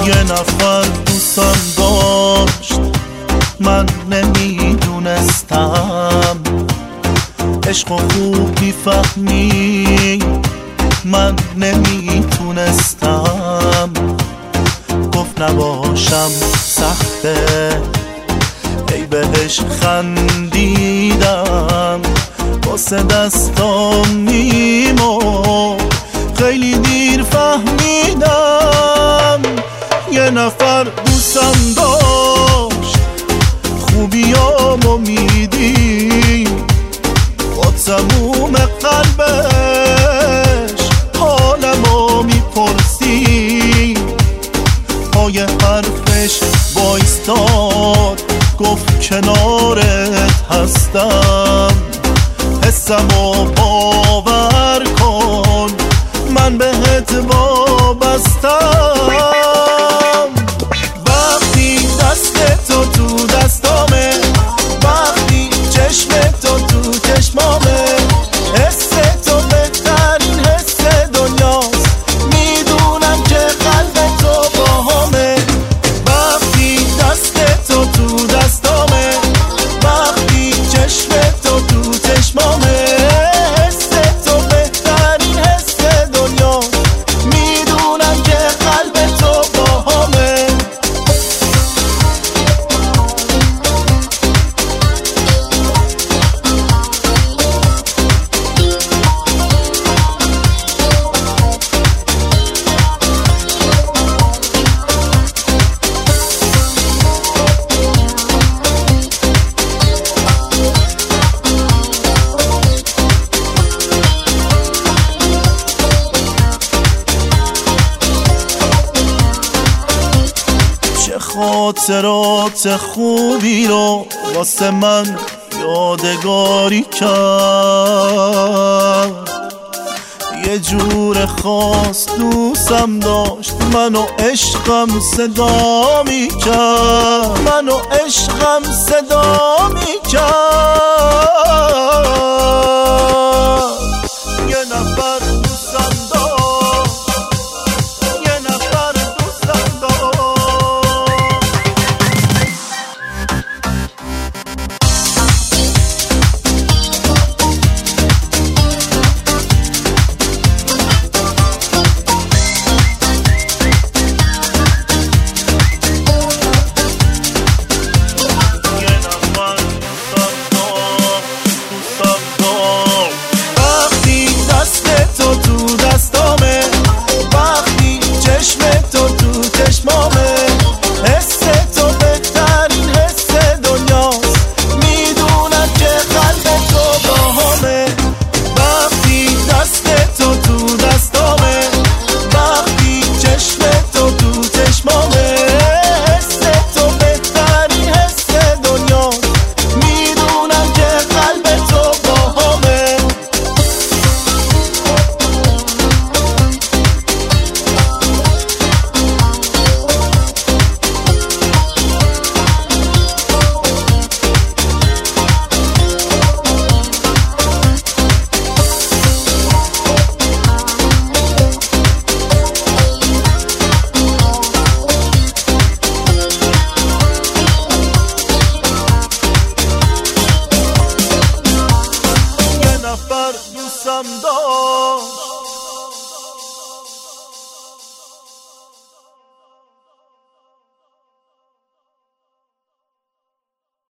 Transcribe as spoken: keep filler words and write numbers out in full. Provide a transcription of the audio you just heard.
یه نفر دوستم داشت من نمیدونستم، عشق و خوب میفهمی من نمیتونستم. گفت نباشم سخته، ای بهش خندیدم، واسه دستام میمون خیلی دیر فهمیدم. یه نفر دوستم داشت خوبیامو میدی، با تموم قلبش حالمو میپرسی. پای حرفش بایستاد گفت کنارت هستم، حسمو باور کن من بهت وابستم. وقتی دستتو تو دستامه، وقتی چشمتو تو چشمامه، حس تو بهترین حس دنیاست، میدونم که قلبتو باهامه. وقتی دستتو تو دستامه، وقتی چشمتو تو چشمامه، حس تو بهترین حس دنیاست، میدونم که قلبتو باهامه. خاطرات خوبی رو واسه من یادگاری کرد، یه جور خاص دوستم داشت، منو عشقم صدا می کرد، منو عشقم صدا می کرد. یه نفر دوستم داشت، یه نفر دوستم داشت. دوستم داشت